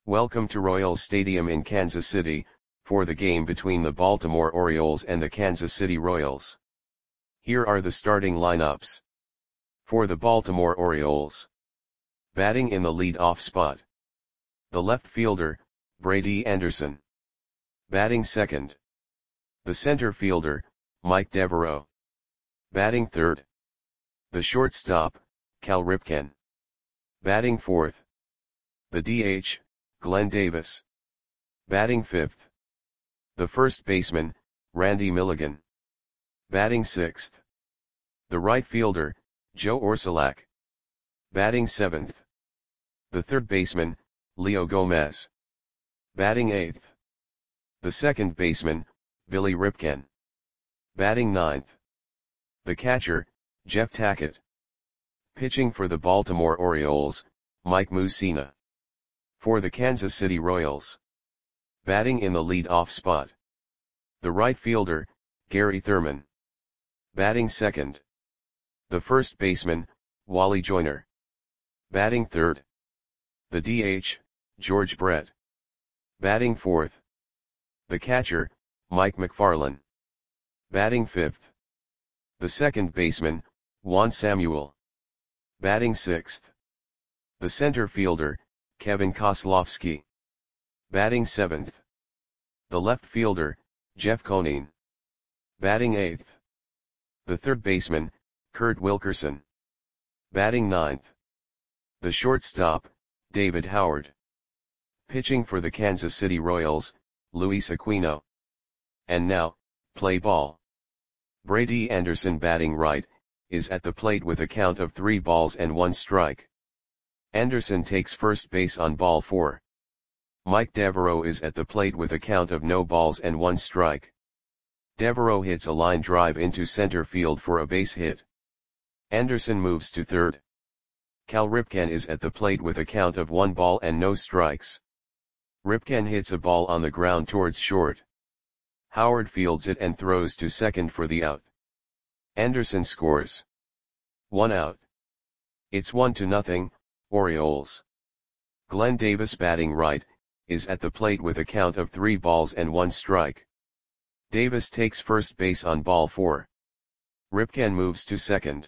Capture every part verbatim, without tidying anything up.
Welcome to Royals Stadium in Kansas City, for the game between the Baltimore Orioles and the Kansas City Royals. Here are the starting lineups. For the Baltimore Orioles. Batting in the lead-off spot. The left fielder, Brady Anderson. Batting second. The center fielder, Mike Devereaux. Batting third. The shortstop, Cal Ripken. Batting fourth. The D H, Glenn Davis. Batting fifth. The first baseman, Randy Milligan. Batting sixth. The right fielder, Joe Orsulak. Batting seventh. The third baseman, Leo Gomez. Batting eighth. The second baseman, Billy Ripken. Batting ninth. The catcher, Jeff Tackett. Pitching for the Baltimore Orioles, Mike Mussina. For the Kansas City Royals. Batting in the lead-off spot. The right fielder, Gary Thurman. Batting second. The first baseman, Wally Joyner. Batting third. The D H, George Brett. Batting fourth. The catcher, Mike McFarland. Batting fifth. The second baseman, Juan Samuel. Batting sixth. The center fielder, Kevin Kozlowski. Batting seventh. The left fielder, Jeff Conine. Batting eighth. The third baseman, Kurt Wilkerson. Batting ninth. The shortstop, David Howard. Pitching for the Kansas City Royals, Luis Aquino. And now, play ball. Brady Anderson batting right, is at the plate with a count of three balls and one strike. Anderson takes first base on ball four. Mike Devereaux is at the plate with a count of no balls and one strike. Devereaux hits a line drive into center field for a base hit. Anderson moves to third. Cal Ripken is at the plate with a count of one ball and no strikes. Ripken hits a ball on the ground towards short. Howard fields it and throws to second for the out. Anderson scores. One out. It's one to nothing, Orioles. Glenn Davis batting right, is at the plate with a count of three balls and one strike. Davis takes first base on ball four. Ripken moves to second.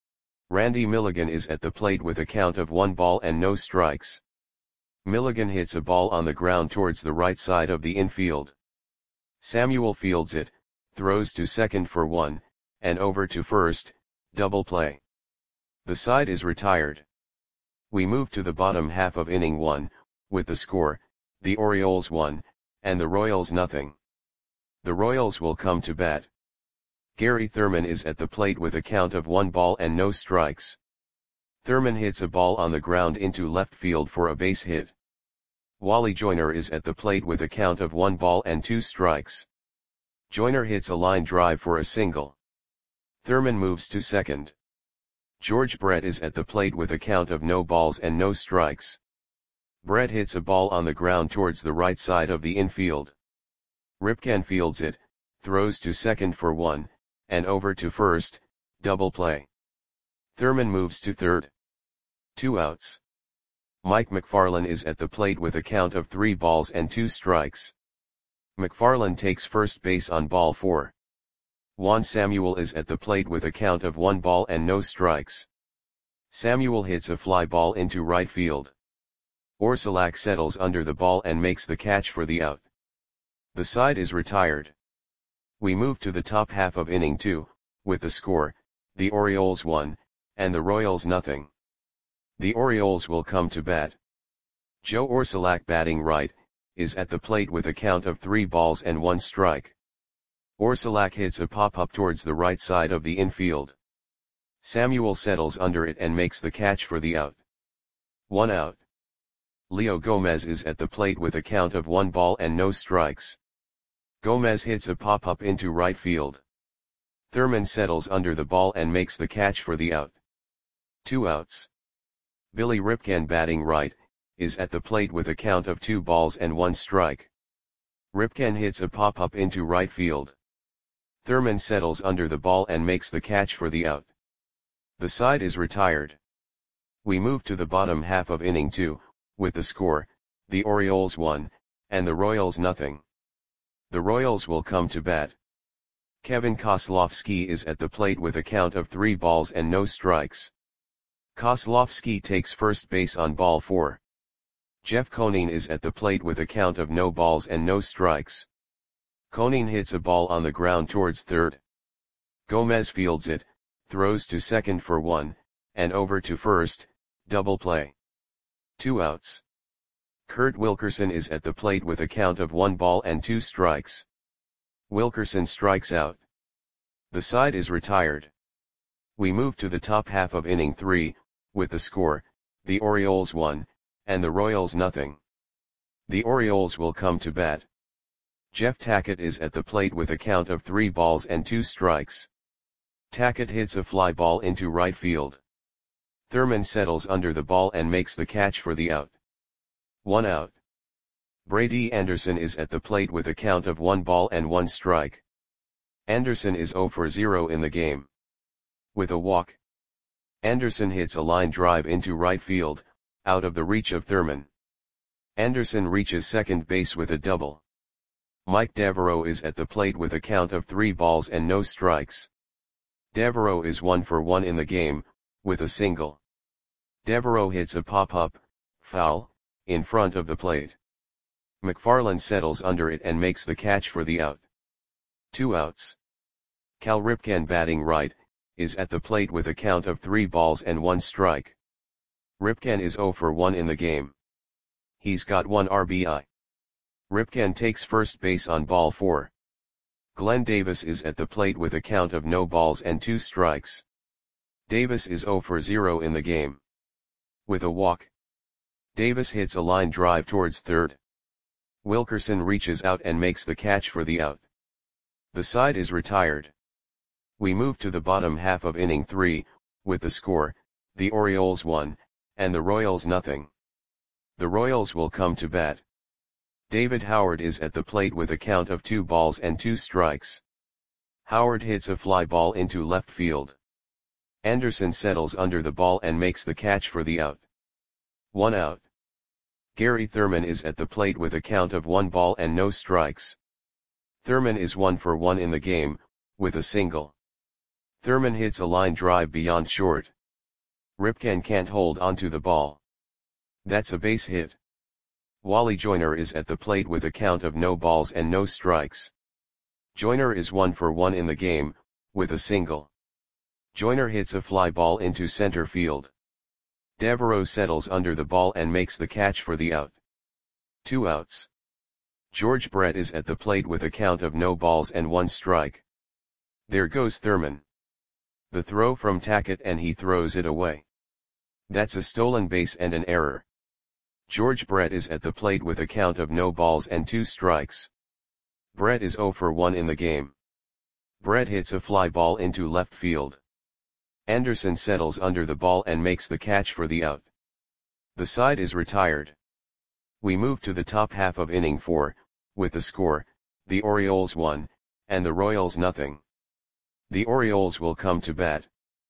Randy Milligan is at the plate with a count of one ball and no strikes. Milligan hits a ball on the ground towards the right side of the infield. Samuel fields it, throws to second for one, and over to first, double play. The side is retired. We move to the bottom half of inning one, with the score, the Orioles one, and the Royals nothing. The Royals will come to bat. Gary Thurman is at the plate with a count of one ball and no strikes. Thurman hits a ball on the ground into left field for a base hit. Wally Joyner is at the plate with a count of one ball and two strikes. Joyner hits a line drive for a single. Thurman moves to second. George Brett is at the plate with a count of no balls and no strikes. Brett hits a ball on the ground towards the right side of the infield. Ripken fields it, throws to second for one, and over to first, double play. Thurman moves to third. Two outs. Mike McFarland is at the plate with a count of three balls and two strikes. McFarland takes first base on ball four. Juan Samuel is at the plate with a count of one ball and no strikes. Samuel hits a fly ball into right field. Orsulak settles under the ball and makes the catch for the out. The side is retired. We move to the top half of inning two, with the score, the Orioles one, and the Royals nothing. The Orioles will come to bat. Joe Orsulak batting right, is at the plate with a count of three balls and one strike. Orsulak hits a pop-up towards the right side of the infield. Samuel settles under it and makes the catch for the out. One out. Leo Gomez is at the plate with a count of one ball and no strikes. Gomez hits a pop-up into right field. Thurman settles under the ball and makes the catch for the out. Two outs. Billy Ripken batting right, is at the plate with a count of two balls and one strike. Ripken hits a pop-up into right field. Thurman settles under the ball and makes the catch for the out. The side is retired. We move to the bottom half of inning two, with the score, the Orioles one, and the Royals nothing. The Royals will come to bat. Kevin Kozlowski is at the plate with a count of three balls and no strikes. Kozlowski takes first base on ball four. Jeff Conine is at the plate with a count of no balls and no strikes. Conine hits a ball on the ground towards third. Gomez fields it, throws to second for one, and over to first, double play. Two outs. Kurt Wilkerson is at the plate with a count of one ball and two strikes. Wilkerson strikes out. The side is retired. We move to the top half of inning three, with the score, the Orioles one, and the Royals nothing. The Orioles will come to bat. Jeff Tackett is at the plate with a count of three balls and two strikes. Tackett hits a fly ball into right field. Thurman settles under the ball and makes the catch for the out. One out. Brady Anderson is at the plate with a count of one ball and one strike. Anderson is zero for zero in the game. With a walk, Anderson hits a line drive into right field, out of the reach of Thurman. Anderson reaches second base with a double. Mike Devereaux is at the plate with a count of three balls and no strikes. Devereaux is one for one in the game, with a single. Devereaux hits a pop-up, foul, in front of the plate. McFarland settles under it and makes the catch for the out. Two outs. Cal Ripken, batting right, is at the plate with a count of three balls and one strike. Ripken is zero for one in the game. He's got one R B I. Ripken takes first base on ball four. Glenn Davis is at the plate with a count of no balls and two strikes. Davis is zero for zero in the game. With a walk, Davis hits a line drive towards third. Wilkerson reaches out and makes the catch for the out. The side is retired. We move to the bottom half of inning three, with the score, the Orioles one, and the Royals nothing. The Royals will come to bat. David Howard is at the plate with a count of two balls and two strikes. Howard hits a fly ball into left field. Anderson settles under the ball and makes the catch for the out. One out. Gary Thurman is at the plate with a count of one ball and no strikes. Thurman is one for one in the game, with a single. Thurman hits a line drive beyond short. Ripken can't hold onto the ball. That's a base hit. Wally Joyner is at the plate with a count of no balls and no strikes. Joyner is one for one in the game, with a single. Joyner hits a fly ball into center field. Devereaux settles under the ball and makes the catch for the out. Two outs. George Brett is at the plate with a count of no balls and one strike. There goes Thurman. The throw from Tackett and he throws it away. That's a stolen base and an error. George Brett is at the plate with a count of no balls and two strikes. Brett is zero for one in the game. Brett hits a fly ball into left field. Anderson settles under the ball and makes the catch for the out. The side is retired. We move to the top half of inning four, with the score, the Orioles one, and the Royals nothing. The Orioles will come to bat.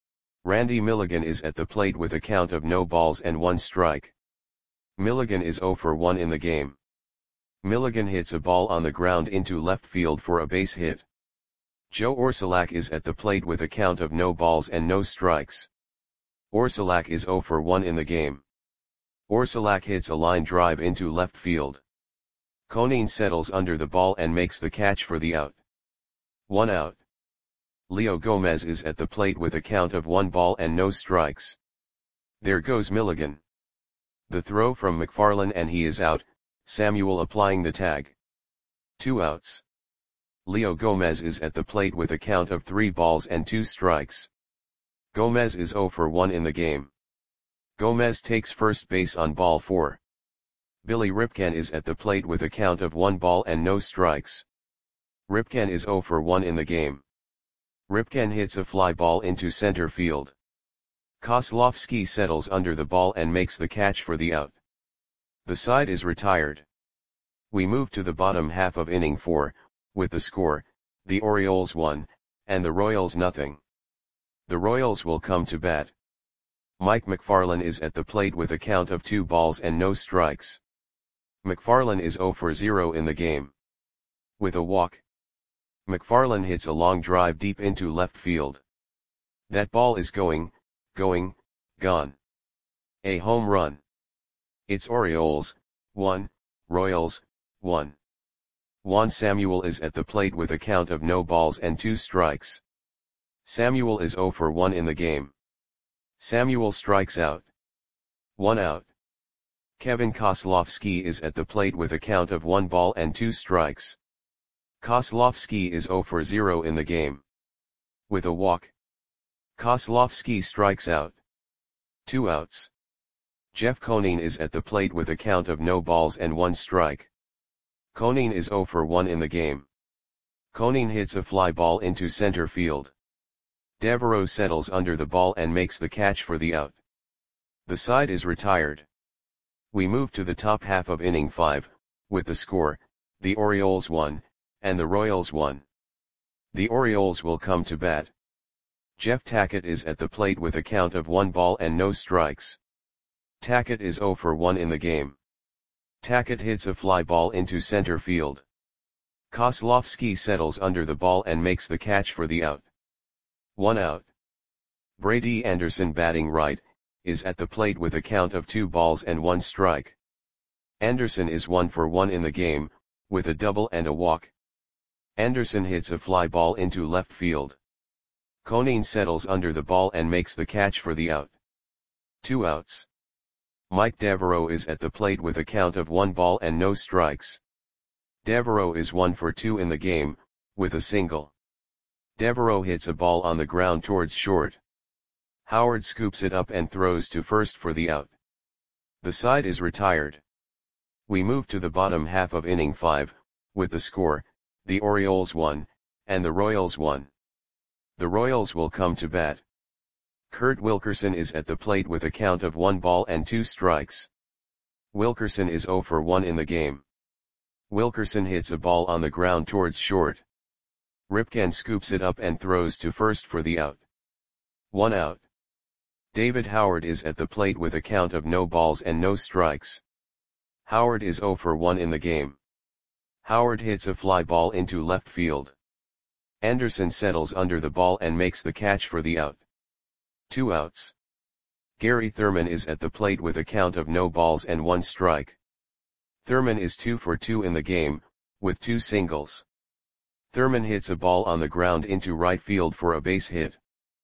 Randy Milligan is at the plate with a count of no balls and one strike. Milligan is zero for one in the game. Milligan hits a ball on the ground into left field for a base hit. Joe Orsulak is at the plate with a count of no balls and no strikes. Orsulak is zero for one in the game. Orsulak hits a line drive into left field. Conine settles under the ball and makes the catch for the out. One out. Leo Gomez is at the plate with a count of one ball and no strikes. There goes Milligan. The throw from McFarland and he is out, Samuel applying the tag. Two outs. Leo Gomez is at the plate with a count of three balls and two strikes. Gomez is zero for one in the game. Gomez takes first base on ball four. Billy Ripken is at the plate with a count of one ball and no strikes. Ripken is zero for one in the game. Ripken hits a fly ball into center field. Kozlowski settles under the ball and makes the catch for the out. The side is retired. We move to the bottom half of inning four, with the score, the Orioles one, and the Royals nothing. The Royals will come to bat. Mike McFarland is at the plate with a count of two balls and no strikes. McFarland is zero for zero in the game. With a walk, McFarland hits a long drive deep into left field. That ball is going, going, gone. A home run. It's Orioles, one, Royals, one. Juan Samuel is at the plate with a count of no balls and two strikes. Samuel is zero for one in the game. Samuel strikes out. One out. Kevin Kozlowski is at the plate with a count of one ball and two strikes. Kozlowski is zero for zero in the game. With a walk, Kozlowski strikes out. Two outs. Jeff Conine is at the plate with a count of no balls and one strike. Conine is zero for one in the game. Conine hits a fly ball into center field. Devereaux settles under the ball and makes the catch for the out. The side is retired. We move to the top half of inning five, with the score, the Orioles one, and the Royals one. The Orioles will come to bat. Jeff Tackett is at the plate with a count of one ball and no strikes. Tackett is zero for one in the game. Tackett hits a fly ball into center field. Kozlowski settles under the ball and makes the catch for the out. One out. Brady Anderson, batting right, is at the plate with a count of two balls and one strike. Anderson is one for one in the game, with a double and a walk. Anderson hits a fly ball into left field. Conine settles under the ball and makes the catch for the out. Two outs. Mike Devereaux is at the plate with a count of one ball and no strikes. Devereaux is one for two in the game, with a single. Devereaux hits a ball on the ground towards short. Howard scoops it up and throws to first for the out. The side is retired. We move to the bottom half of inning five, with the score, the Orioles one, and the Royals one. The Royals will come to bat. Kurt Wilkerson is at the plate with a count of one ball and two strikes. Wilkerson is zero for one in the game. Wilkerson hits a ball on the ground towards short. Ripken scoops it up and throws to first for the out. One out. David Howard is at the plate with a count of no balls and no strikes. Howard is zero for one in the game. Howard hits a fly ball into left field. Anderson settles under the ball and makes the catch for the out. Two outs. Gary Thurman is at the plate with a count of no balls and one strike. Thurman is two for two in the game, with two singles. Thurman hits a ball on the ground into right field for a base hit.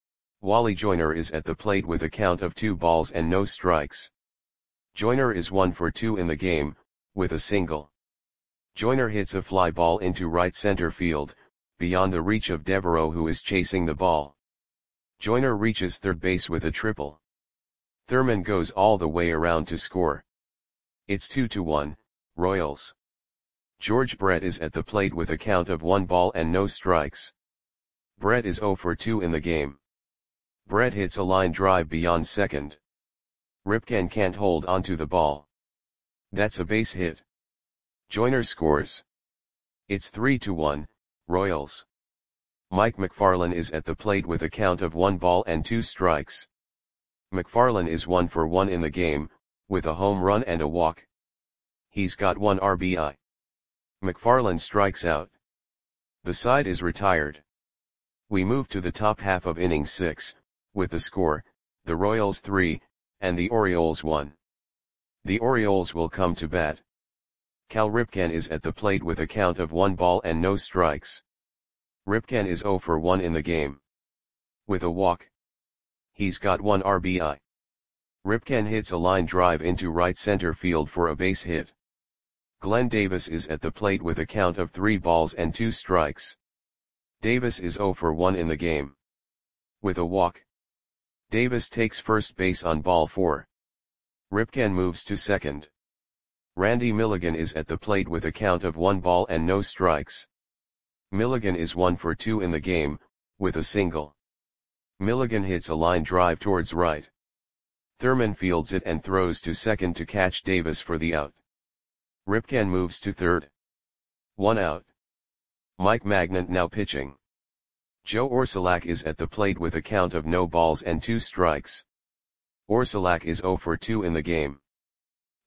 Wally Joyner is at the plate with a count of two balls and no strikes. Joyner is one for two in the game, with a single. Joyner hits a fly ball into right center field, beyond the reach of Devereaux, who is chasing the ball. Joyner reaches third base with a triple. Thurman goes all the way around to score. It's two to one, Royals. George Brett is at the plate with a count of one ball and no strikes. Brett is zero for two in the game. Brett hits a line drive beyond second. Ripken can't hold onto the ball. That's a base hit. Joyner scores. It's three to one, Royals. Mike McFarland is at the plate with a count of one ball and two strikes. McFarland is one for one in the game, with a home run and a walk. He's got one R B I. McFarland strikes out. The side is retired. We move to the top half of inning six, with the score, the Royals three, and the Orioles one. The Orioles will come to bat. Cal Ripken is at the plate with a count of one ball and no strikes. Ripken is zero for one in the game. With a walk. He's got one R B I. Ripken hits a line drive into right center field for a base hit. Glenn Davis is at the plate with a count of three balls and two strikes. Davis is zero for one in the game. With a walk. Davis takes first base on ball four. Ripken moves to second. Randy Milligan is at the plate with a count of one ball and no strikes. Milligan is one for two in the game, with a single. Milligan hits a line drive towards right. Thurman fields it and throws to second to catch Davis for the out. Ripken moves to third. One out. Mike Magnant now pitching. Joe Orsulak is at the plate with a count of no balls and two strikes. Orsulak is zero for two in the game.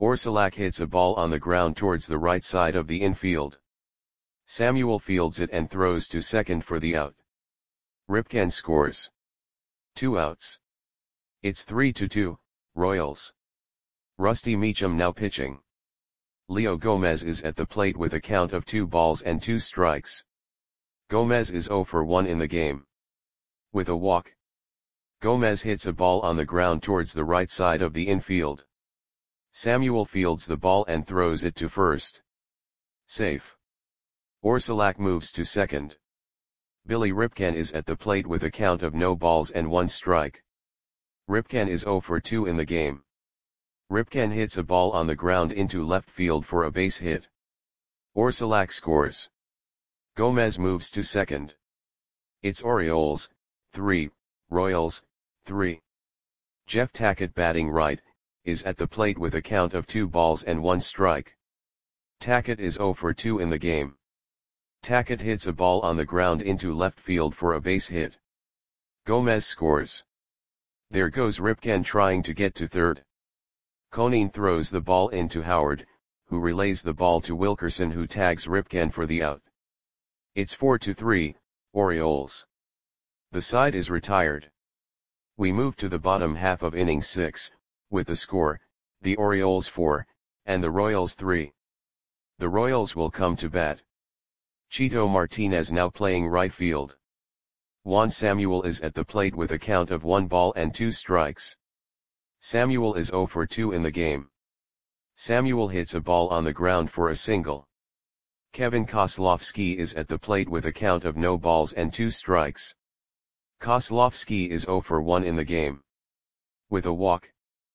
Orsulak hits a ball on the ground towards the right side of the infield. Samuel fields it and throws to second for the out. Ripken scores. Two outs. It's three to two, Royals. Rusty Meacham now pitching. Leo Gomez is at the plate with a count of two balls and two strikes. Gomez is zero for one in the game. With a walk. Gomez hits a ball on the ground towards the right side of the infield. Samuel fields the ball and throws it to first. Safe. Orsulak moves to second. Billy Ripken is at the plate with a count of no balls and one strike. Ripken is zero for two in the game. Ripken hits a ball on the ground into left field for a base hit. Orsulak scores. Gomez moves to second. It's Orioles, three, Royals, three. Jeff Tackett batting right, is at the plate with a count of two balls and one strike. Tackett is zero for two in the game. Tackett hits a ball on the ground into left field for a base hit. Gomez scores. There goes Ripken trying to get to third. Conine throws the ball into Howard, who relays the ball to Wilkerson, who tags Ripken for the out. It's four to three, Orioles. The side is retired. We move to the bottom half of inning six, with the score, the Orioles four, and the Royals three. The Royals will come to bat. Chito Martinez now playing right field. Juan Samuel is at the plate with a count of one ball and two strikes. Samuel is zero for two in the game. Samuel hits a ball on the ground for a single. Kevin Kozlowski is at the plate with a count of no balls and two strikes. Kozlowski is zero for one in the game. With a walk.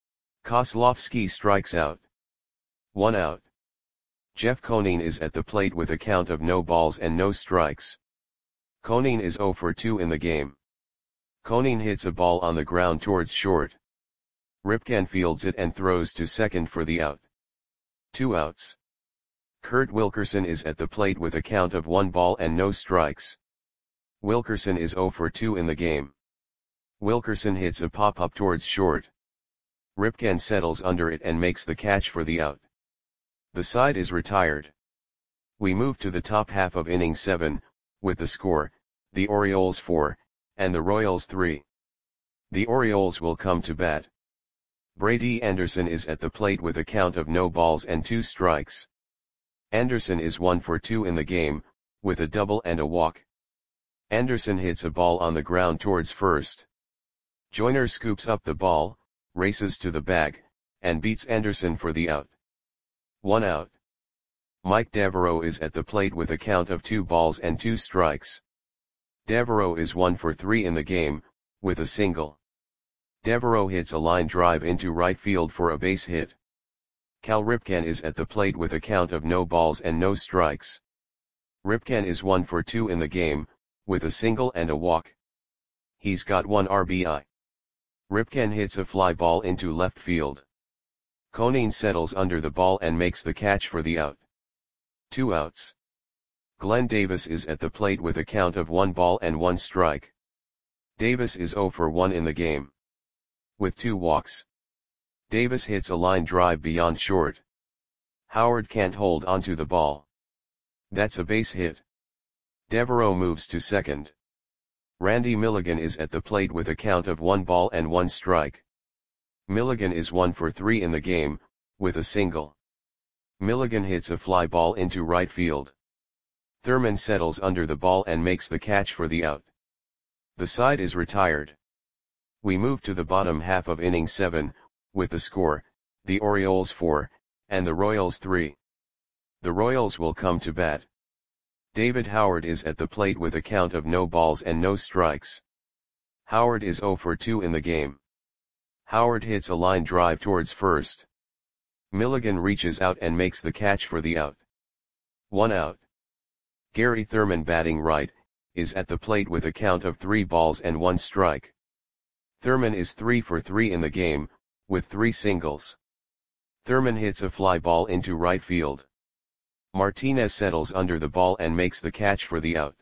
Kozlowski strikes out. One out. Jeff Conine is at the plate with a count of no balls and no strikes. Conine is zero for two in the game. Conine hits a ball on the ground towards short. Ripken fields it and throws to second for the out. Two outs. Kurt Wilkerson is at the plate with a count of one ball and no strikes. Wilkerson is zero for two in the game. Wilkerson hits a pop-up towards short. Ripken settles under it and makes the catch for the out. The side is retired. We move to the top half of inning seven, with the score, the Orioles four, and the Royals three. The Orioles will come to bat. Brady Anderson is at the plate with a count of no balls and two strikes. Anderson is one for two in the game, with a double and a walk. Anderson hits a ball on the ground towards first. Joyner scoops up the ball, races to the bag, and beats Anderson for the out. One out. Mike Devereaux is at the plate with a count of two balls and two strikes. Devereaux is one for three in the game, with a single. Devereaux hits a line drive into right field for a base hit. Cal Ripken is at the plate with a count of no balls and no strikes. Ripken is one for two in the game, with a single and a walk. He's got one R B I. Ripken hits a fly ball into left field. Conine settles under the ball and makes the catch for the out. Two outs. Glenn Davis is at the plate with a count of one ball and one strike. Davis is zero for one in the game. With two walks. Davis hits a line drive beyond short. Howard can't hold onto the ball. That's a base hit. Devereaux moves to second. Randy Milligan is at the plate with a count of one ball and one strike. Milligan is one for three in the game, with a single. Milligan hits a fly ball into right field. Thurman settles under the ball and makes the catch for the out. The side is retired. We move to the bottom half of inning seven, with the score, the Orioles four, and the Royals three. The Royals will come to bat. David Howard is at the plate with a count of no balls and no strikes. Howard is zero for two in the game. Howard hits a line drive towards first. Milligan reaches out and makes the catch for the out. One out. Gary Thurman batting right, is at the plate with a count of three balls and one strike. Thurman is three for three in the game, with three singles. Thurman hits a fly ball into right field. Martinez settles under the ball and makes the catch for the out.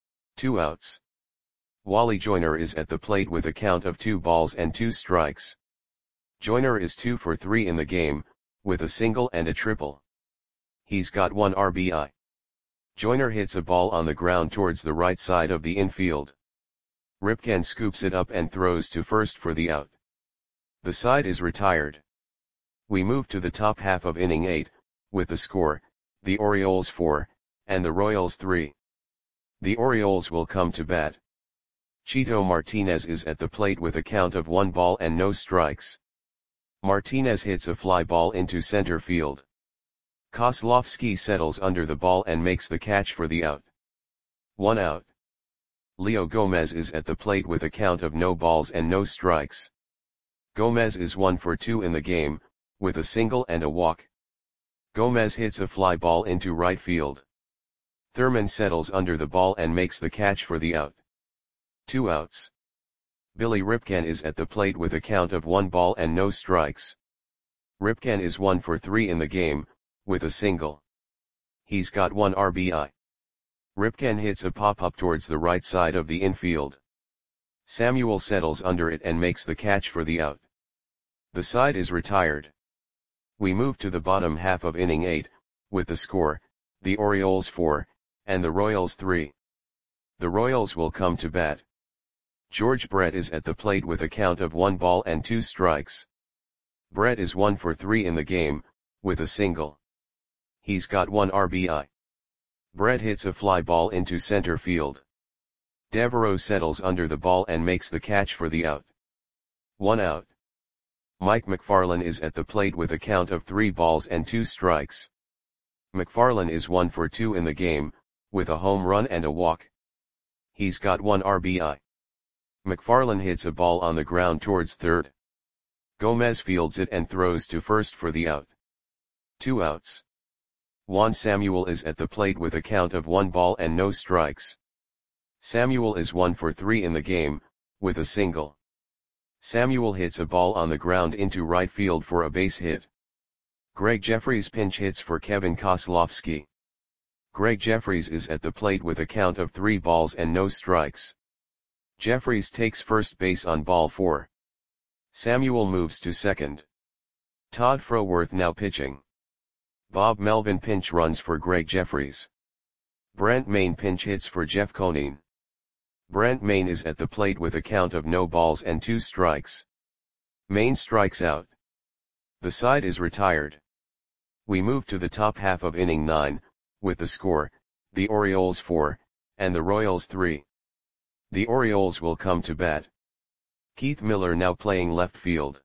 Two outs. Wally Joyner is at the plate with a count of two balls and two strikes. Joyner is two for three in the game, with a single and a triple. He's got one R B I. Joyner hits a ball on the ground towards the right side of the infield. Ripken scoops it up and throws to first for the out. The side is retired. We move to the top half of inning eight, with the score, the Orioles four, and the Royals three. The Orioles will come to bat. Chito Martinez is at the plate with a count of one ball and no strikes. Martinez hits a fly ball into center field. Kozlowski settles under the ball and makes the catch for the out. One out. Leo Gomez is at the plate with a count of no balls and no strikes. Gomez is one for two in the game, with a single and a walk. Gomez hits a fly ball into right field. Thurman settles under the ball and makes the catch for the out. Two outs. Billy Ripken is at the plate with a count of one ball and no strikes. Ripken is one for three in the game, with a single. He's got one R B I. Ripken hits a pop-up towards the right side of the infield. Samuel settles under it and makes the catch for the out. The side is retired. We move to the bottom half of inning eight, with the score, the Orioles four, and the Royals three. The Royals will come to bat. George Brett is at the plate with a count of one ball and two strikes. Brett is one for three in the game, with a single. He's got one R B I. Brett hits a fly ball into center field. Devereaux settles under the ball and makes the catch for the out. One out. Mike McFarland is at the plate with a count of three balls and two strikes. McFarland is one for two in the game, with a home run and a walk. He's got one R B I. McFarland hits a ball on the ground towards third. Gomez fields it and throws to first for the out. Two outs. Juan Samuel is at the plate with a count of one ball and no strikes. Samuel is one for three in the game, with a single. Samuel hits a ball on the ground into right field for a base hit. Greg Jeffries pinch hits for Kevin Kozlowski. Greg Jeffries is at the plate with a count of three balls and no strikes. Jeffries takes first base on ball four. Samuel moves to second. Todd Froworth now pitching. Bob Melvin pinch runs for Greg Jeffries. Brent Main pinch hits for Jeff Conine. Brent Main is at the plate with a count of no balls and two strikes. Main strikes out. The side is retired. We move to the top half of inning nine, with the score, the Orioles four, and the Royals three. The Orioles will come to bat. Keith Miller now playing left field.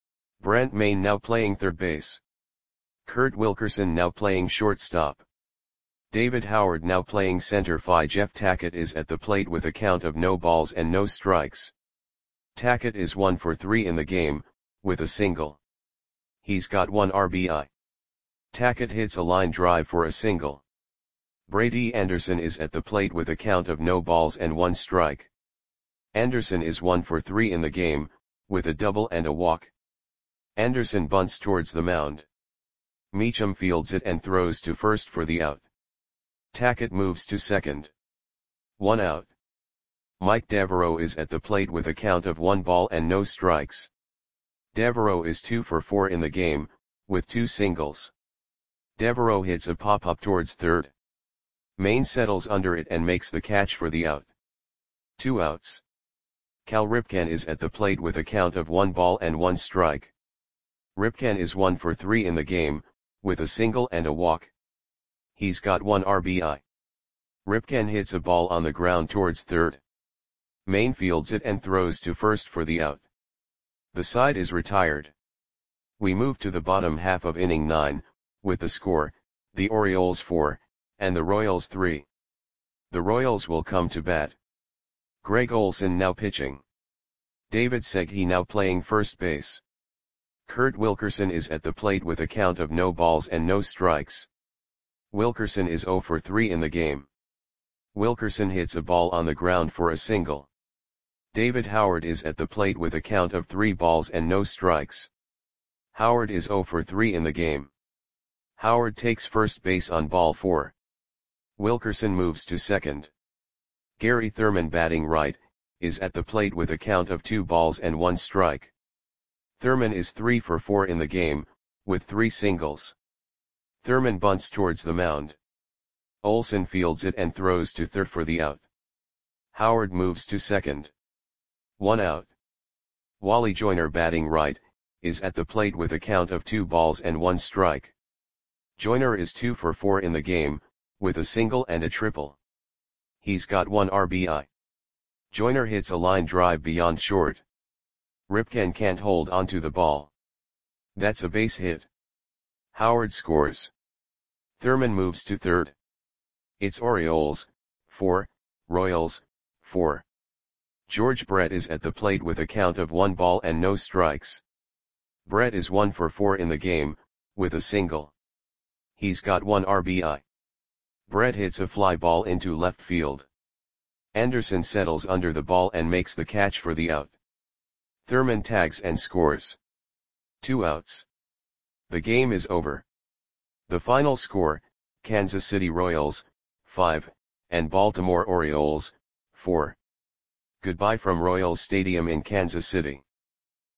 Brent Main now playing third base. Kurt Wilkerson now playing shortstop. David Howard now playing center field. Jeff Tackett is at the plate with a count of no balls and no strikes. Tackett is one for three in the game, with a single. He's got one R B I. Tackett hits a line drive for a single. Brady Anderson is at the plate with a count of no balls and one strike. Anderson is one for three in the game, with a double and a walk. Anderson bunts towards the mound. Meacham fields it and throws to first for the out. Tackett moves to second. One out. Mike Devereaux is at the plate with a count of one ball and no strikes. Devereaux is two for four in the game, with two singles. Devereaux hits a pop-up towards third. Main settles under it and makes the catch for the out. Two outs. Cal Ripken is at the plate with a count of one ball and one strike. Ripken is one for three in the game, with a single and a walk. He's got one R B I. Ripken hits a ball on the ground towards third. Main fields it and throws to first for the out. The side is retired. We move to the bottom half of inning nine, with the score, the Orioles four, and the Royals three. The Royals will come to bat. Greg Olson now pitching. David Segui now playing first base. Kurt Wilkerson is at the plate with a count of no balls and no strikes. Wilkerson is zero for three in the game. Wilkerson hits a ball on the ground for a single. David Howard is at the plate with a count of three balls and no strikes. Howard is zero for three in the game. Howard takes first base on ball four. Wilkerson moves to second. Gary Thurman batting right, is at the plate with a count of two balls and one strike. Thurman is three for four in the game, with three singles. Thurman bunts towards the mound. Olson fields it and throws to third for the out. Howard moves to second. One out. Wally Joyner, batting right, is at the plate with a count of two balls and one strike. Joyner is two for four in the game, with a single and a triple. He's got one R B I. Joyner hits a line drive beyond short. Ripken can't hold onto the ball. That's a base hit. Howard scores. Thurman moves to third. It's Orioles, four, Royals, four. George Brett is at the plate with a count of one ball and no strikes. Brett is one for four in the game, with a single. He's got one R B I. Brett hits a fly ball into left field. Anderson settles under the ball and makes the catch for the out. Thurman tags and scores. Two outs. The game is over. The final score, Kansas City Royals, five, and Baltimore Orioles, four. Goodbye from Royals Stadium in Kansas City.